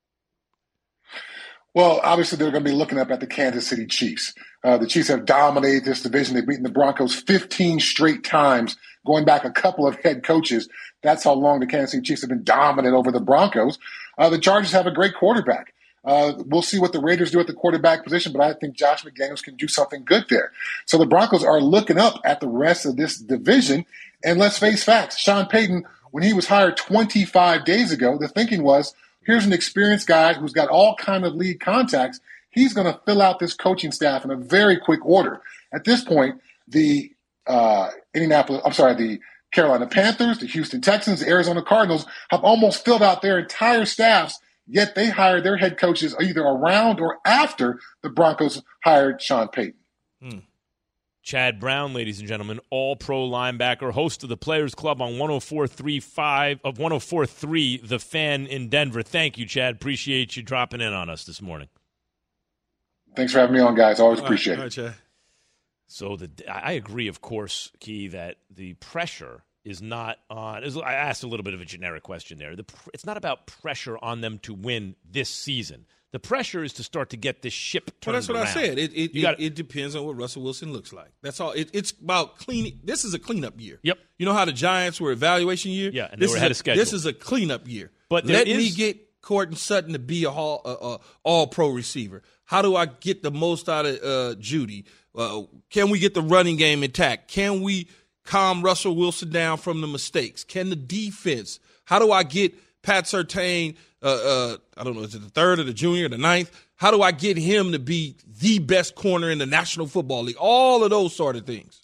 S12: Well, obviously they're going to be looking up at the Kansas City Chiefs. Uh, the Chiefs have dominated this division. They've beaten the Broncos fifteen straight times, going back a couple of head coaches. That's how long the Kansas City Chiefs have been dominant over the Broncos. Uh, the Chargers have a great quarterback. Uh, we'll see what the Raiders do at the quarterback position, but I think Josh McDaniels can do something good there. So the Broncos are looking up at the rest of this division. And let's face facts. Sean Payton, when he was hired twenty-five days ago, the thinking was, here's an experienced guy who's got all kind of league contacts. He's going to fill out this coaching staff in a very quick order. At this point, the uh, Indianapolis, I'm sorry, the Carolina Panthers, the Houston Texans, the Arizona Cardinals have almost filled out their entire staffs, yet they hired their head coaches either around or after the Broncos hired Sean Payton.
S3: Hmm. Chad Brown, ladies and gentlemen, all-pro linebacker, host of the Players Club on one oh four point three five of one oh four point three The Fan in Denver. Thank you, Chad. Appreciate you dropping in on us this morning.
S12: Thanks for having me on, guys. Always appreciate
S4: all right,
S12: it.
S4: Chad.
S3: So the I agree, of course, Key, that the pressure is not on. I asked a little bit of a generic question there. The, it's not about pressure on them to win this season. The pressure is to start to get this ship turned
S4: Well, that's what
S3: around.
S4: I said. It it, it,
S3: gotta,
S4: it depends on what Russell Wilson looks like. That's all. It, it's about cleaning. This is a cleanup year.
S3: Yep.
S4: You know how the Giants were evaluation year?
S3: Yeah, and
S4: this
S3: they were
S4: is
S3: ahead
S4: a,
S3: of schedule.
S4: This is a cleanup year.
S3: But
S4: let
S3: is,
S4: me get Courtland Sutton to be a, all, a, a all-pro receiver? How do I get the most out of uh, Judy? Uh, can we get the running game intact? Can we calm Russell Wilson down from the mistakes? Can the defense? How do I get Pat Surtain, uh, uh, I don't know, is it the third or the junior or the ninth? How do I get him to be the best corner in the National Football League? All of those sort of things.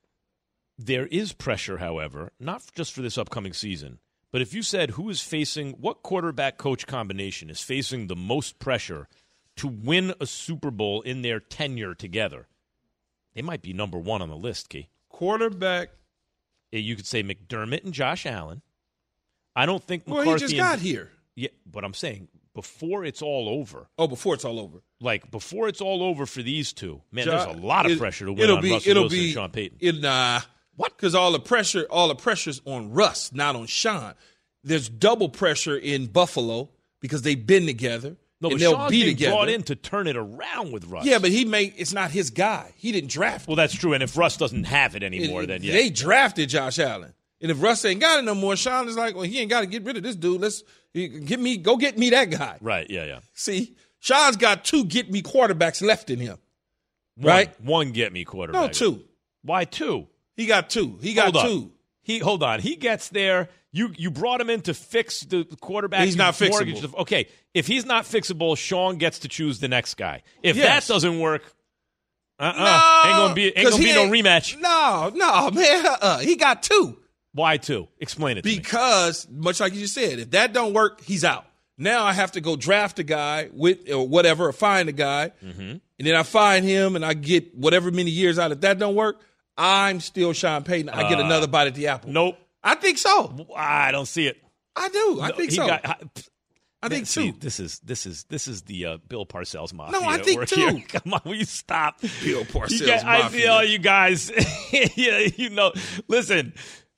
S3: There is pressure, however, not just for this upcoming season, but if you said who is facing, what quarterback coach combination is facing the most pressure to win a Super Bowl in their tenure together, they might be number one on the list, Key.
S4: Quarterback.
S3: You could say McDermott and Josh Allen. I don't think McCarthy.
S4: Well, he just got
S3: and,
S4: here.
S3: Yeah, but I'm saying before it's all over.
S4: Oh, before it's all over.
S3: Like, before it's all over for these two. Man,
S4: Josh,
S3: there's a lot of
S4: it,
S3: pressure to win on
S4: be,
S3: Russell
S4: it'll
S3: Wilson
S4: be,
S3: and Sean Payton.
S4: It, nah. What? Because all the pressure, all the pressure's on Russ, not on Sean. There's double pressure in Buffalo because they've been together.
S3: No,
S4: and
S3: but
S4: they'll
S3: Sean's
S4: be
S3: been
S4: together.
S3: brought in to turn it around with Russ.
S4: Yeah, but he made it's not his guy. He didn't draft him.
S3: Well, that's true. And if Russ doesn't have it anymore,
S4: it,
S3: then yeah.
S4: They drafted Josh Allen. And if Russ ain't got it no more, Sean is like, well, he ain't got to get rid of this dude. Let's get me, go get me that guy.
S3: Right, yeah, yeah.
S4: See, Sean's got two get me quarterbacks left in him.
S3: One,
S4: right?
S3: One get me quarterback.
S4: No, two.
S3: Why two?
S4: He got two. He got
S3: hold
S4: two.
S3: On. He hold on. He gets there. You you brought him in to fix the quarterback.
S4: He's not fixable.
S3: The, okay, if he's not fixable, Sean gets to choose the next guy. If
S4: yes.
S3: that doesn't work, uh uh-uh.
S4: no,
S3: ain't gonna be ain't gonna be no rematch.
S4: No, no, man. Uh-uh. He got two.
S3: Why two? Explain it to
S4: because,
S3: me.
S4: much like you just said, if that don't work, he's out. Now I have to go draft a guy with or whatever, or find a guy,
S3: mm-hmm.
S4: and then I find him and I get whatever many years out. If that don't work, I'm still Sean Payton. I get uh, another bite at the apple.
S3: Nope.
S4: I think so.
S3: I don't see it.
S4: I do. I
S3: no,
S4: think so. Got, I, I think
S3: see,
S4: too.
S3: This is this is this is the uh, Bill Parcells mafia.
S4: No, I think too.
S3: Here. Come on, will you stop?
S4: Bill Parcells
S3: you get,
S4: mafia.
S3: I feel you guys. yeah, you know. Listen,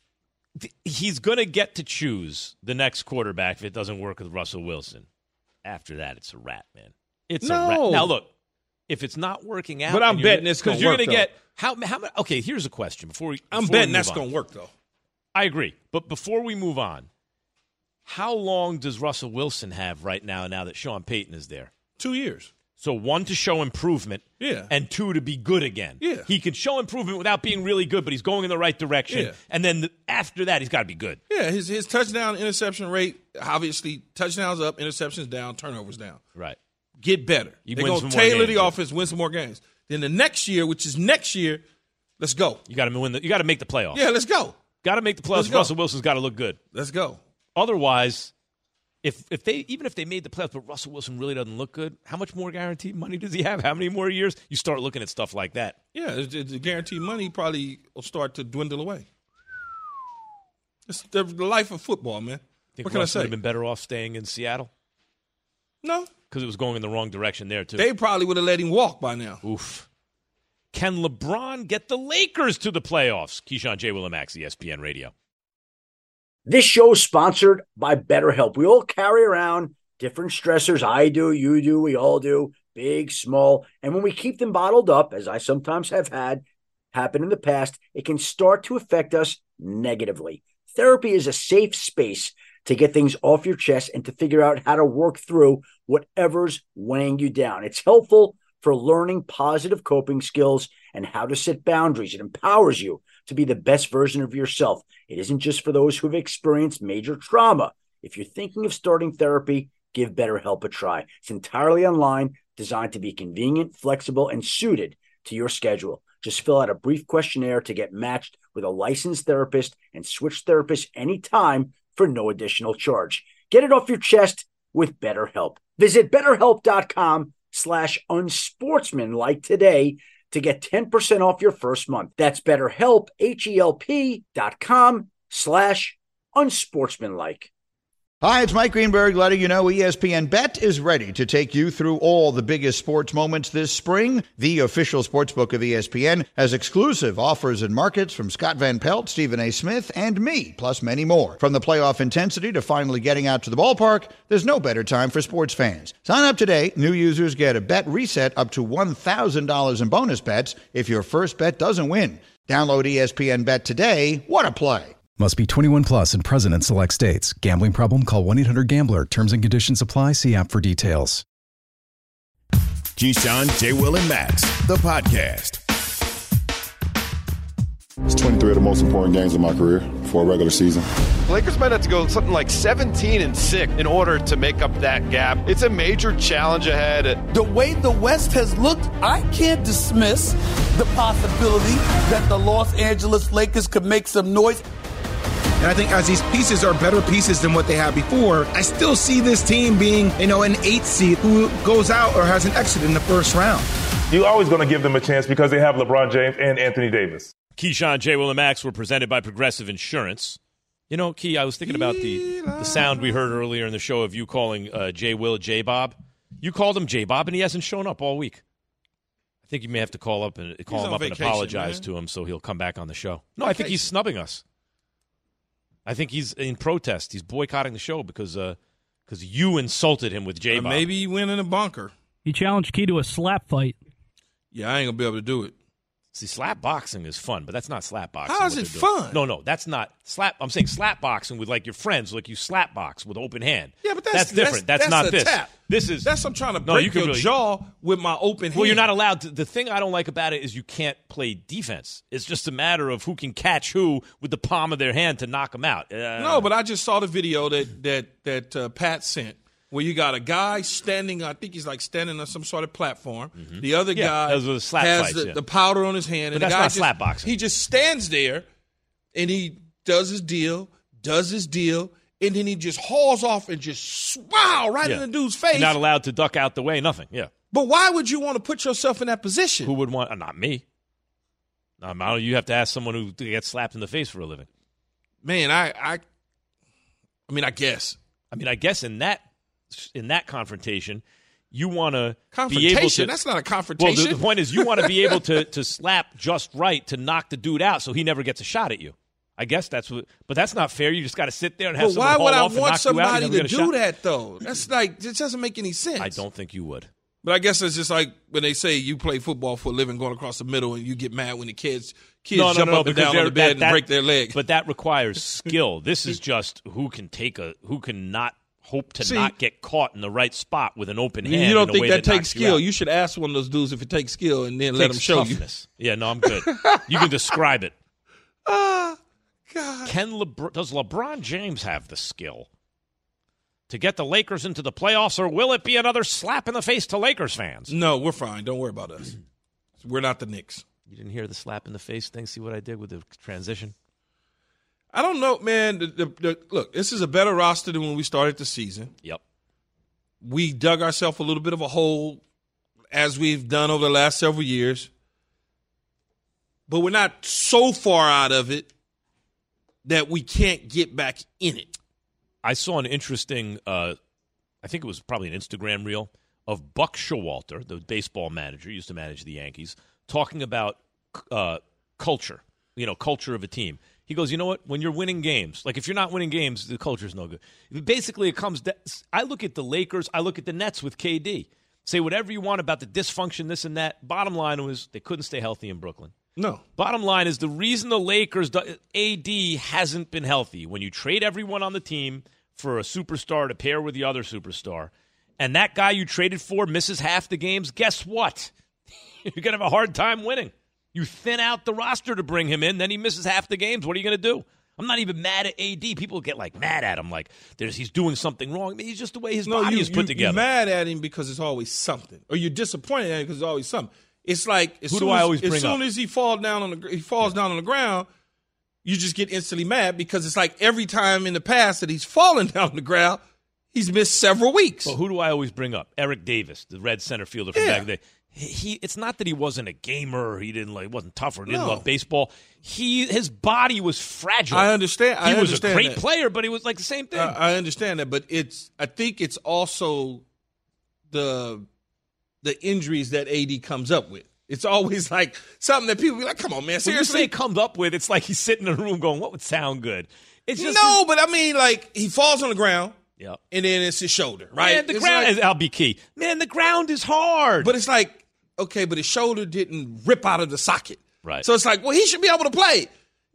S3: he's going to get to choose the next quarterback if it doesn't work with Russell Wilson. After that, it's a wrap, man. It's
S4: no.
S3: a wrap. Now look, if it's not working out,
S4: but I'm betting it's
S3: because
S4: you're
S3: going to
S4: get
S3: how how okay. Here's a question before we.
S4: I'm
S3: before
S4: betting
S3: we
S4: that's
S3: on.
S4: going to work though.
S3: I agree. But before we move on, how long does Russell Wilson have right now, now that Sean Payton is there?
S4: Two years.
S3: So one, to show improvement,
S4: yeah,
S3: and two, to be good again.
S4: Yeah.
S3: He can show improvement without being really good, but he's going in the right direction.
S4: Yeah.
S3: And then the, after that, he's got to be good.
S4: Yeah, his his touchdown interception rate, obviously, touchdowns up, interceptions down, turnovers down.
S3: Right.
S4: Get better.
S3: You
S4: They're
S3: win
S4: going
S3: some
S4: to
S3: more
S4: tailor
S3: games,
S4: the
S3: yeah.
S4: offense, win some more games. Then the next year, which is next year, let's go.
S3: You got to win. The, you got to make the playoffs.
S4: Yeah, let's go.
S3: Got to make the playoffs. Russell Wilson's got to look good.
S4: Let's go.
S3: Otherwise, if if they even if they made the playoffs, but Russell Wilson really doesn't look good, how much more guaranteed money does he have? How many more years? You start looking at stuff like that.
S4: Yeah, the guaranteed money probably will start to dwindle away. It's the, the life of football, man.
S3: Think
S4: what can
S3: Russ
S4: I say?
S3: Would have been better off staying in Seattle?
S4: No,
S3: because it was going in the wrong direction there too.
S4: They probably would have let him walk by now.
S3: Oof. Can LeBron get the Lakers to the playoffs? Keyshawn J. Willimax, E S P N Radio.
S13: This show is sponsored by BetterHelp. We all carry around different stressors. I do, you do, we all do, big, small. And when we keep them bottled up, as I sometimes have had happen in the past, it can start to affect us negatively. Therapy is a safe space to get things off your chest and to figure out how to work through whatever's weighing you down. It's helpful for learning positive coping skills and how to set boundaries. It empowers you to be the best version of yourself. It isn't just for those who've experienced major trauma. If you're thinking of starting therapy, give BetterHelp a try. It's entirely online, designed to be convenient, flexible, and suited to your schedule. Just fill out a brief questionnaire to get matched with a licensed therapist and switch therapists anytime for no additional charge. Get it off your chest with BetterHelp. Visit BetterHelp.com slash unsportsmanlike today to get ten percent off your first month. That's BetterHelp, H-E-L-P dot com slash unsportsmanlike.
S9: Hi, it's Mike Greenberg letting you know E S P N Bet is ready to take you through all the biggest sports moments this spring. The official sportsbook of E S P N has exclusive offers and markets from Scott Van Pelt, Stephen A. Smith, and me, plus many more. From the playoff intensity to finally getting out to the ballpark, there's no better time for sports fans. Sign up today. New users get a bet reset up to one thousand dollars in bonus bets if your first bet doesn't win. Download E S P N Bet today. What a play.
S8: Must be twenty-one plus and present in select states. Gambling problem? Call one eight hundred gambler. Terms and conditions apply. See app for details.
S2: Keyshawn, J. Will, and Max, the podcast.
S14: It's twenty-three of the most important games of my career for a regular season.
S15: The Lakers might have to go something like seventeen and six in order to make up that gap. It's a major challenge ahead.
S16: The way the West has looked, I can't dismiss the possibility that the Los Angeles Lakers could make some noise.
S17: And I think as these pieces are better pieces than what they had before, I still see this team being, you know, an eight seed who goes out or has an exit in the first round.
S18: You're always going to give them a chance because they have LeBron James and Anthony Davis.
S3: Keyshawn, J. Will, and Max were presented by Progressive Insurance. You know, Key, I was thinking about the, the sound we heard earlier in the show of you calling uh, J. Will J. Bob. You called him J. Bob, and he hasn't shown up all week. I think you may have to call up and call
S4: he's
S3: him up
S4: vacation,
S3: and apologize
S4: man.
S3: to him so he'll come back on the show. No,
S4: Vacation.
S3: I think he's snubbing us. I think he's in protest. He's boycotting the show because because uh, you insulted him with J.
S4: Uh,
S3: Bob.
S4: maybe he went in a bunker.
S19: He challenged Key to a slap fight.
S4: Yeah, I ain't going to be able to do it.
S3: See, slap boxing is fun, but that's not slap boxing.
S4: How is it fun?
S3: No, no, that's not slap. I'm saying slap boxing with like your friends, like you slap box with open hand.
S4: Yeah, but that's,
S3: that's different. That's,
S4: that's
S3: not
S4: a
S3: this.
S4: Tap.
S3: This is
S4: that's I'm trying to
S3: no,
S4: break
S3: you can
S4: your
S3: really,
S4: jaw with my open hand.
S3: Well, you're not allowed to. The thing I don't like about it is you can't play defense. It's just a matter of who can catch who with the palm of their hand to knock them out. Uh,
S4: no, but I just saw the video that that that uh, Pat sent. Where you got a guy standing, I think he's like standing on some sort of platform. Mm-hmm. The other
S3: yeah,
S4: guy
S3: those were the slap
S4: has
S3: fights,
S4: the,
S3: yeah.
S4: the powder on his hand.
S3: But
S4: and
S3: that's
S4: the guy
S3: not
S4: just,
S3: slap boxing.
S4: He just stands there, and he does his deal, does his deal, and then he just hauls off and just wow right
S3: yeah.
S4: in the dude's face.
S3: You're not allowed to duck out the way, nothing. Yeah.
S4: But why would you want to put yourself in that position?
S3: Who would want? Uh, not me. Um, I don't, you have to ask someone who gets slapped in the face for a living.
S4: Man, I, I, I mean, I guess.
S3: I mean, I guess in that in that confrontation, you want to
S4: confrontation.
S3: Be able to,
S4: That's not a confrontation.
S3: Well, the, the point is, you want to be able to to slap just right to knock the dude out, so he never gets a shot at you. I guess that's what, but that's not fair. You just got to sit there and have.
S4: But why would I want somebody to do
S3: shot.
S4: that though? That's like it doesn't make any sense.
S3: I don't think you would.
S4: But I guess it's just like when they say you play football for a living, going across the middle, and you get mad when the kids kids
S3: no, no,
S4: jump
S3: no,
S4: up and down on the bed
S3: that,
S4: and
S3: that,
S4: break their leg.
S3: But that requires skill. This is just who can take a who can not hope to
S4: See,
S3: not get caught in the right spot with an open hand.
S4: You don't
S3: in a
S4: think
S3: way
S4: that,
S3: that
S4: takes
S3: you
S4: skill?
S3: out.
S4: You should ask one of those dudes if it takes skill, and then
S3: it
S4: let them show
S3: toughness. you. Yeah, no, I'm good. You can describe it.
S4: Ah, God.
S3: Can LeBron, does LeBron James have the skill to get the Lakers into the playoffs, or will it be another slap in the face to Lakers fans?
S4: No, we're fine. Don't worry about us. We're not the Knicks.
S3: You didn't hear the slap in the face thing? See what I did with the transition?
S4: I don't know, man. The, the, the, look, this is a better roster than when we started the season.
S3: Yep.
S4: We dug ourselves a little bit of a hole, as we've done over the last several years. But we're not so far out of it that we can't get back in it.
S3: I saw an interesting, uh, I think it was probably an Instagram reel, of Buck Showalter, the baseball manager, used to manage the Yankees, talking about uh, culture, you know, culture of a team. He goes, you know what? When you're winning games, like if you're not winning games, the culture's no good. Basically, it comes down, I look at the Lakers, I look at the Nets with K D. Say whatever you want about the dysfunction, this and that. Bottom line was they couldn't stay healthy in Brooklyn.
S4: No.
S3: Bottom line is the reason the Lakers, A D hasn't been healthy. When you trade everyone on the team for a superstar to pair with the other superstar, and that guy you traded for misses half the games, guess what? You're going to have a hard time winning. You thin out the roster to bring him in, then he misses half the games. What are you going to do? I'm not even mad at A D. People get like mad at him, like there's he's doing something wrong. I mean, he's just the way his
S4: no,
S3: body
S4: you,
S3: is put
S4: you,
S3: together.
S4: You're mad at him because it's always something, or you're disappointed at him because it's always something. It's like as
S3: Who
S4: soon
S3: do I
S4: as,
S3: always
S4: as
S3: bring
S4: soon
S3: up?
S4: as he falls down on the he falls down on the ground, you just get instantly mad because it's like every time in the past that he's fallen down on the ground, he's missed several weeks.
S3: Well, who do I always bring up? Eric Davis, the Red center fielder from
S4: Yeah.
S3: back in the day. He, it's not that he wasn't a gamer, or he didn't like, wasn't tough, or didn't
S4: No.
S3: love baseball. He, his body was fragile.
S4: I understand.
S3: He
S4: I
S3: was
S4: understand
S3: a great
S4: that.
S3: player, but he was like the same thing.
S4: Uh, I understand that, but it's. I think it's also the the injuries that A D comes up with. It's always like something that people be like, "Come on, man,
S3: when you
S4: seriously."
S3: say comes up with, it's like he's sitting in a room going, "What would sound good?" It's just
S4: no, but I mean, like he falls on the ground.
S3: Yep.
S4: And then it's his shoulder, right?
S3: Man, the
S4: It's
S3: ground
S4: like-
S3: is I'll be key. Man, the ground is hard.
S4: But it's like, okay, but his shoulder didn't rip out of the socket.
S3: Right.
S4: So it's like, well, he should be able to play.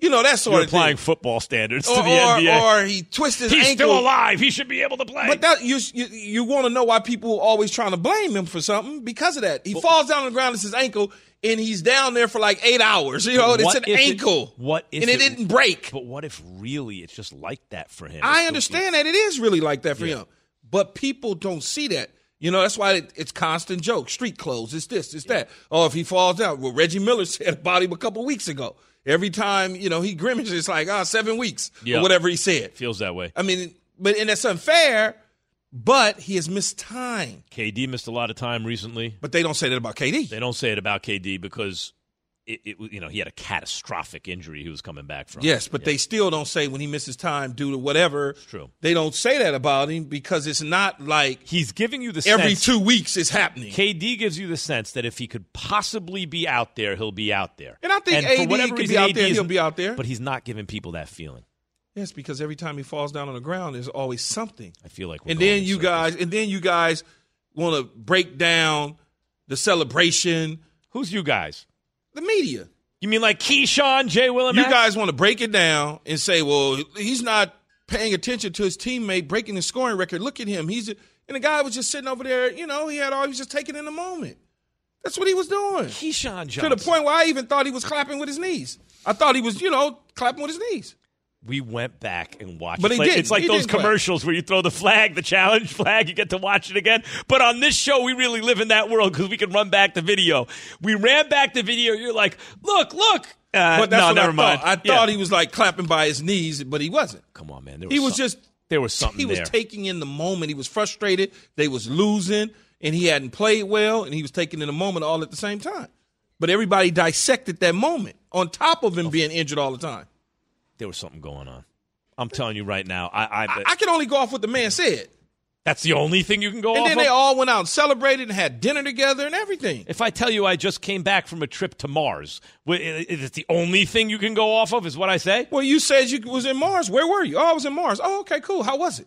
S4: You know, that sort
S3: You're
S4: of
S3: applying
S4: thing.
S3: football standards
S4: or,
S3: to the
S4: or,
S3: N B A.
S4: Or he twisted his
S3: He's
S4: ankle.
S3: still alive. He should be able to play.
S4: But that you you, you want to know why people are always trying to blame him for something because of that. He well, falls down on the ground, it's his ankle, and he's down there for like eight hours. You know, it's an ankle.
S3: It, what if
S4: and it, it didn't break?
S3: But what if really it's just like that for him?
S4: I understand that it is really like that for
S3: yeah.
S4: him. But people don't see that. You know, that's why it, it's constant jokes. Street clothes, it's this, it's yeah. that. Oh, if he falls down. Well, Reggie Miller said about him a couple weeks ago. Every time, you know, he grimaces, it's like, ah, oh, seven weeks
S3: yep.
S4: or whatever he said.
S3: Feels that way.
S4: I mean, but and that's unfair, but he has missed time.
S3: K D missed a lot of time recently.
S4: But they don't say that about K D.
S3: They don't say it about K D because, it, it you know, he had a catastrophic injury he was coming back from.
S4: Yes, but
S3: yeah.
S4: they still don't say when he misses time due to whatever.
S3: It's true.
S4: They don't say that about him because it's not like
S3: he's giving you the
S4: every
S3: sense,
S4: two weeks it's happening.
S3: K D gives you the sense that if he could possibly be out there, he'll be out there.
S4: And I think
S3: and
S4: A D
S3: for whatever
S4: could
S3: reason,
S4: be out
S3: A D
S4: there, he'll be out there.
S3: But he's not giving people that feeling.
S4: Yes, because every time he falls down on the ground, there's always something.
S3: I feel like,
S4: and then you guys, and then you guys want to break down the celebration.
S3: Who's you guys?
S4: The media.
S3: You mean like Keyshawn, J. Will, and
S4: You
S3: Max?
S4: guys want to break it down and say, well, he's not paying attention to his teammate breaking the scoring record. Look at him. He's and the guy was just sitting over there. You know, he had all he was just taking in the moment. That's what he was doing.
S3: Keyshawn Johnson.
S4: To the point where I even thought he was clapping with his knees. I thought he was, you know, clapping with his knees.
S3: We went back and watched
S4: but
S3: it.
S4: He
S3: like,
S4: didn't.
S3: It's like
S4: he
S3: those
S4: didn't
S3: commercials
S4: clap.
S3: where you throw the flag, the challenge flag, you get to watch it again. But on this show, we really live in that world because we can run back the video. We ran back the video. You're like, look, look. Uh,
S4: but that's
S3: no,
S4: what
S3: never
S4: I
S3: mind.
S4: thought. I
S3: yeah.
S4: thought he was like clapping by his knees, but he wasn't.
S3: Come on, man. There
S4: he
S3: was
S4: was
S3: just there was something
S4: He
S3: there.
S4: was taking in the moment. He was frustrated. They was losing, and he hadn't played well, and he was taking in the moment all at the same time. But everybody dissected that moment on top of him being injured all the time.
S3: There was something going on. I'm telling you right now. I I,
S4: I, I can only go off what the man said.
S3: That's the only thing you can go
S4: and
S3: off
S4: then
S3: of?
S4: they all went out and celebrated and had dinner together and everything.
S3: If I tell you I just came back from a trip to Mars, is it the only thing you can go off of is what I say?
S4: Well, you said you was in Mars. Where were you? Oh, I was in Mars. Oh, okay, cool. How was it?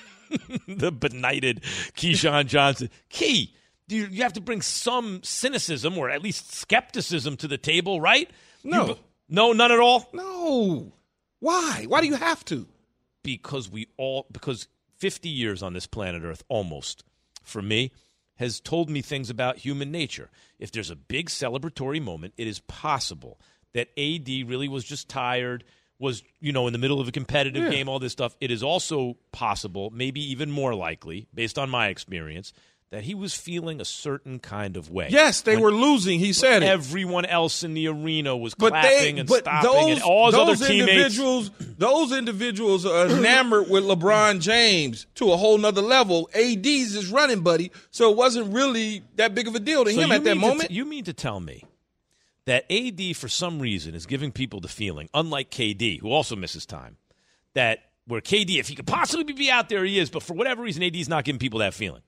S3: The benighted Keyshawn Johnson. Key, you, you have to bring some cynicism or at least skepticism to the table, right?
S4: No.
S3: You, no, none at all?
S4: No. Why? Why do you have to?
S3: Because we all, because fifty years on this planet Earth, almost, for me, has told me things about human nature. If there's a big celebratory moment, it is possible that A D really was just tired, was, you know, in the middle of a competitive
S4: yeah.
S3: game, all this stuff. It is also possible, maybe even more likely, based on my experience, that he was feeling a certain kind of way.
S4: Yes, they
S3: when
S4: were losing. He said
S3: everyone else in the arena was
S4: but
S3: clapping
S4: they,
S3: and
S4: but
S3: stopping,
S4: those,
S3: and all his
S4: those
S3: other teammates.
S4: Individuals, those individuals are enamored with LeBron James to a whole nother level. A D's his running buddy, so it wasn't really that big of a deal to
S3: so
S4: him at that moment.
S3: T- you mean to tell me that A D, for some reason, is giving people the feeling, unlike K D, who also misses time, that where K D, if he could possibly be out there, he is, but for whatever reason, A D's not giving people that feeling.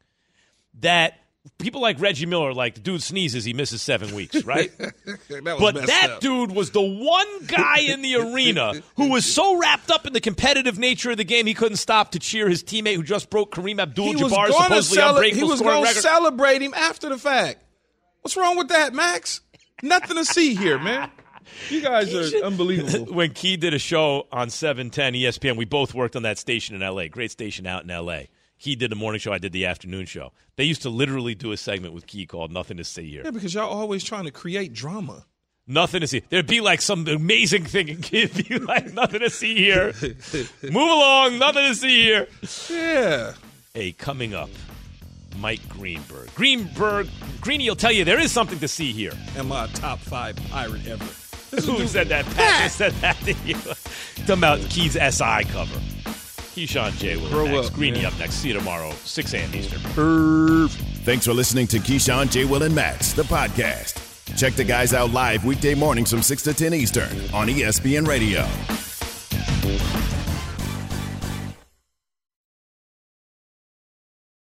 S3: That people like Reggie Miller, like the dude sneezes, he misses seven weeks, right?
S4: that
S3: but that up. dude was the one guy in the arena who was so wrapped up in the competitive nature of the game, he couldn't stop to cheer his teammate who just broke Kareem Abdul-Jabbar's supposedly
S4: cele-
S3: unbreakable
S4: He was
S3: scoring
S4: going to
S3: record.
S4: celebrate him after the fact. What's wrong with that, Max? Nothing to see here, man. You guys are unbelievable.
S3: When Key did a show on seven ten E S P N, we both worked on that station in L A. Great station out in L A. He did the morning show, I did the afternoon show. They used to literally do a segment with Key called Nothing to See Here.
S4: Yeah, because y'all always trying to create drama.
S3: Nothing to see. There'd be like some amazing thing and Kid be like, nothing to see here. Move along, nothing to see here.
S4: Yeah.
S3: Hey, coming up, Mike Greenberg. Greenberg, Greeny will tell you there is something to see here.
S4: Am I a top five pirate ever?
S3: Who said that? Pat just said that to you. Talking about Key's S I cover. Keyshawn J. Will next.
S4: Up,
S3: Greeny
S4: man.
S3: up next. See you tomorrow, six a.m. Eastern.
S2: Thanks for listening to Keyshawn, J. Will, and Max, the podcast. Check the guys out live weekday mornings from six to ten Eastern on E S P N Radio.